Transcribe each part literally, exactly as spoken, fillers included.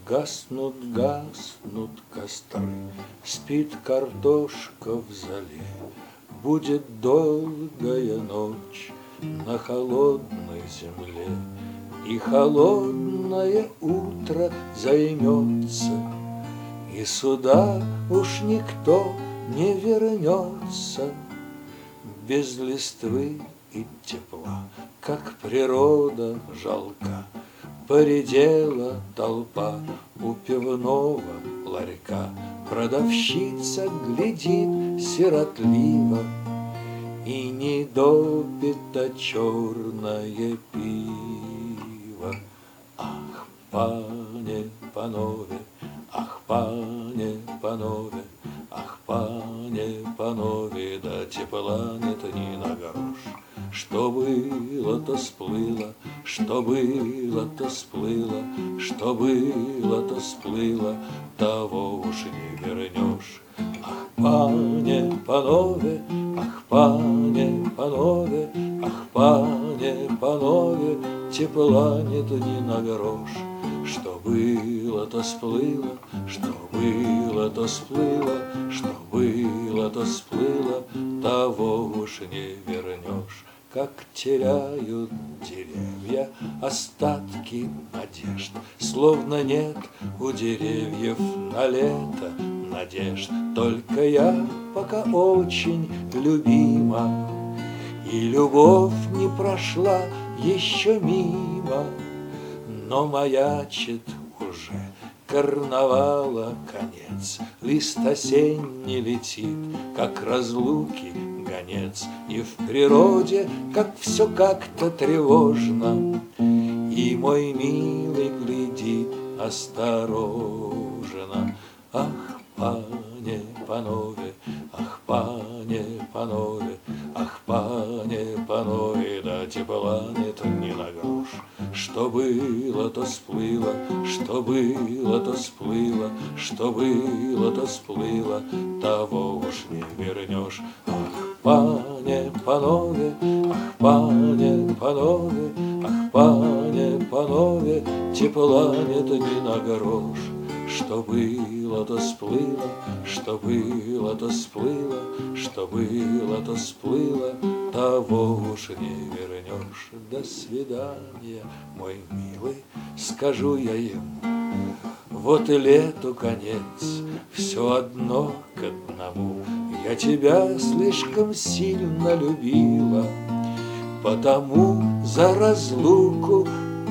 Гаснут, гаснут костры, спит картошка в зале. Будет долгая ночь на холодной земле, и холодное утро займется, и сюда уж никто не вернется. Без листвы и тепла, как природа жалка, поредела толпа у пивного ларька. Продавщица глядит сиротливо и не допито черное пиво. Ах, пане, панове, ах, пане, панове, ах, пане, панове, да тепла нет ни на грош. Что было, то сплыло, что было, то сплыло, что было, то сплыло, того уж не вернешь. Ах, пане, панове, ах, пане, панове, ах, пане, панове, тепла нет ни на грош. Что было, то сплыло, что было, то сплыло, что было, то сплыло, того уж не вернешь. Как теряют деревья остатки надежд, словно нет у деревьев на лето надежд. Только я пока очень любима, и любовь не прошла еще мимо, но маячит уже карнавала конец. Лист осенний летит, как разлуки гонец, и в природе, как все как-то тревожно, и мой милый глядит осторожно. Ах, пане, панове, ах, пане, панове, ах, пане, панове, да тепла нет ни на грош. Что было, то сплыло, что было, то сплыло, что было, то сплыло, того уж не вернешь. Ах, пане, панове, ах, пане, панове, ах, пане, панове, тепла нет ни на грош. Что было, то сплыло, что было, то сплыло, что было, то сплыло, того уж не вернешь. До свидания, мой милый, скажу я ему. Вот и лету конец, все одно к одному. Я тебя слишком сильно любила, потому за разлуку,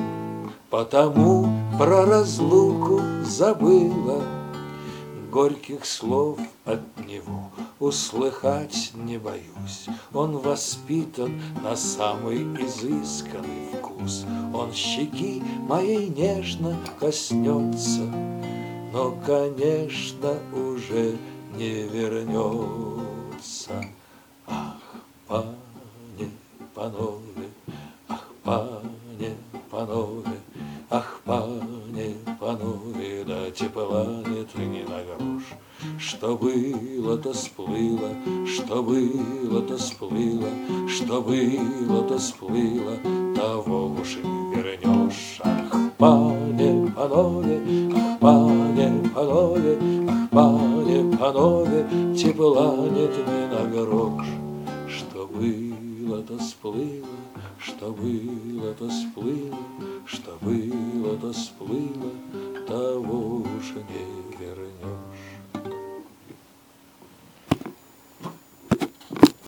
потому про разлуку забыла. Горьких слов от него услыхать не боюсь. Он воспитан на самый изысканный вкус. Он щеки моей нежно коснется, но, конечно, уже не вернется. Ах, пане, панове, ах, пане, панове, ах, пане, панове, да тепла нет ни на грош. Что было, то сплыло, что было, то сплыло, что было, то сплыло, того уж не вернешь. Ах, пане, панове, ах, пане, панове, ах, пане, панове, тепла нет ни на грош. Что было, то сплыло, что было, то сплыло, что было, то сплыло, того уж не